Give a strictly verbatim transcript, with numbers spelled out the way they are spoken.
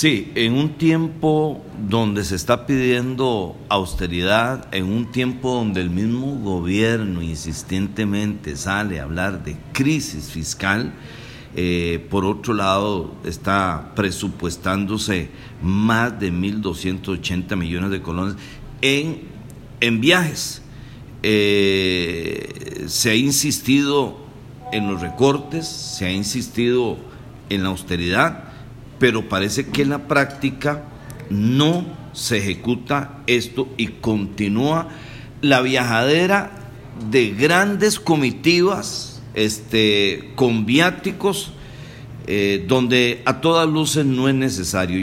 Sí, en un tiempo donde se está pidiendo austeridad, en un tiempo donde el mismo gobierno insistentemente sale a hablar de crisis fiscal, eh, por otro lado está presupuestándose más de mil doscientos ochenta millones de colones en, en viajes. Eh, se ha insistido en los recortes, se ha insistido en la austeridad, pero parece que en la práctica no se ejecuta esto y continúa la viajadera de grandes comitivas este, con viáticos, eh, donde a todas luces no es necesario.